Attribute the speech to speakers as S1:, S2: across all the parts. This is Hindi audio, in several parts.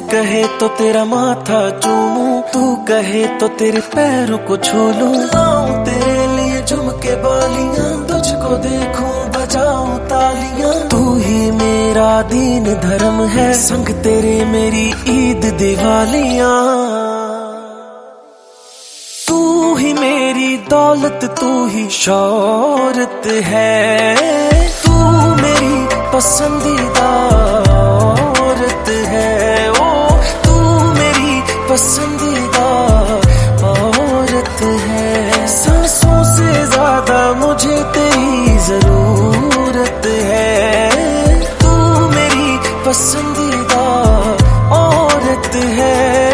S1: कहे तो तेरा माथा चूमूं, तू कहे तो तेरे पैरों को छू लूं। लाऊं तेरे लिए झुमके बालियां, तुझको देखूं बजाऊं तालियां। तू ही मेरा दीन धर्म है, संग तेरे मेरी ईद दिवालियां। तू ही मेरी दौलत, तू ही शौहरत है। तू मेरी पसंदीदा औरत है। ओ तू मेरी पसंदीदा औरत है। सांसों से ज्यादा मुझे तेरी जरूरत है। तू मेरी पसंदीदा औरत है।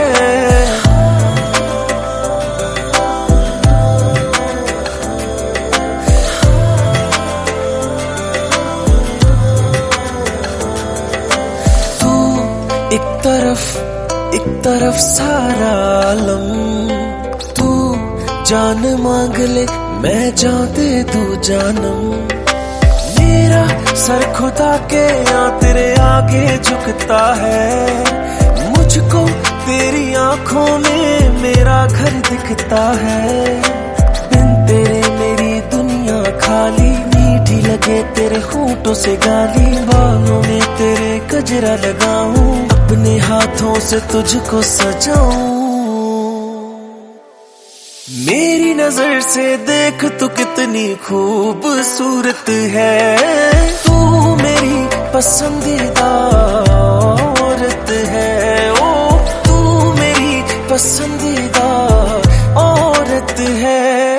S1: एक तरफ सारा आलम, तू जान मांग ले मैं जान दे दूं जानम। मेरा सर खुदा के यहाँ तेरे आगे झुकता है। मुझको तेरी आंखों में मेरा घर दिखता है। बिन तेरे मेरी दुनिया खाली, मीठी लगे तेरे होठों से गाली। बालों में तेरे गजरा लगाऊं, अपने हाथों से तुझको सजाऊं। मेरी नजर से देख तू कितनी खूबसूरत है। तू मेरी पसंदीदा औरत है। ओ तू मेरी पसंदीदा औरत है।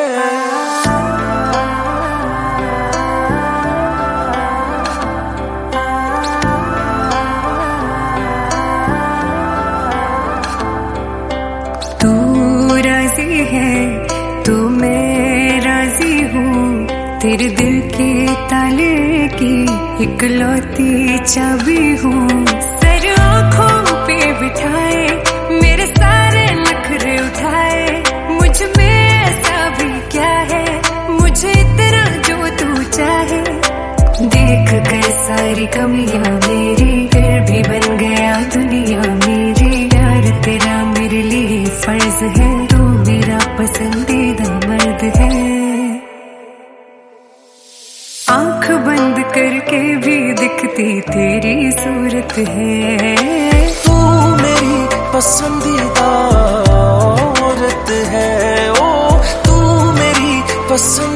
S2: तो मैं राजी हूँ, तेरे दिल के ताले की इकलौती चाबी हूँ। सर आँखों पे बिठाए मेरे सारे नखरे उठाए। मुझ में ऐसा भी क्या है, मुझे इतना जो तू चाहे। देख कर सारी कमियां मेरी, फिर भी बन गया दुनिया मेरी। प्यार तेरा मेरे लिए फर्ज है, तू मेरा पसंदीदा मर्द है। आंख बंद करके भी दिखती तेरी सूरत है।
S1: तू मेरी पसंदीदा औरत है। ओ तू मेरी पसंदीदा